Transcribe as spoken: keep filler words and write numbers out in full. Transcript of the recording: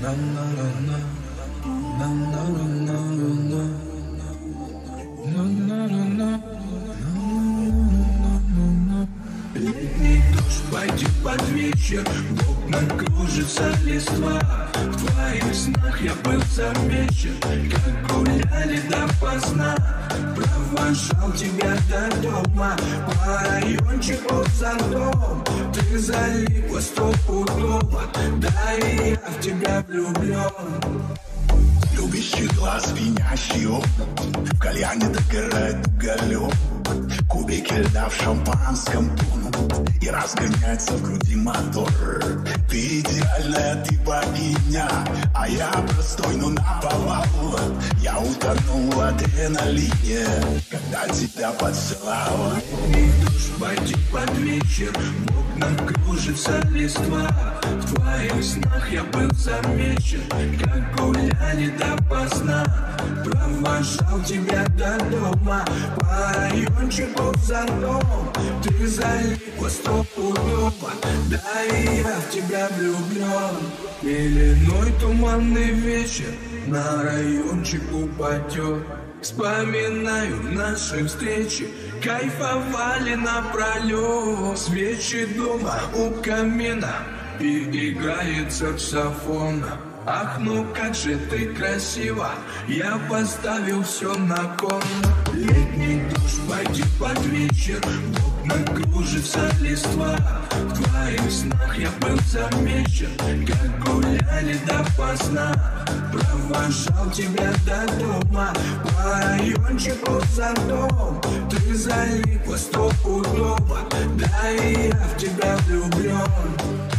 Летний дождь пойдет под вечер, в окнах кружится листва. В твоих снах я был замечен, как гуляли допоздна. Провожал тебя до дома, по райончику за дом. Ты залипла стопудово, да и я в тебя влюблен. Любящий глаз, пьянящий опыт, в кальяне догорает уголек. Кубики льда в шампанском тонут, и разгоняется в груди мотор. Ты идеальная, ты богиня, а я простой, но наповал. Я утонул в адреналине, когда тебя поцеловал. Летний дождь пойдет под вечер, в окнах кружится листва. В твоих снах я был замечен, как гуляли допоздна. Провожал тебя до дома, по райончику за дом. Ты залипла стопудово, да и я в тебя влюблен. Пеленой туманный вечер на райончик упадет. Вспоминаю наши встречи, кайфовали напролет. Свечи дома у камина, и играет саксофон. Ах, ну как же ты красива, я поставил все на кон. Летний дождь пойдет под вечер, в окнах кружится листва. В твоих снах я был замечен, как гуляли допоздна. Провожал тебя до дома, по райончику за дом. Ты залипла стопудово, да и я в тебя влюблен.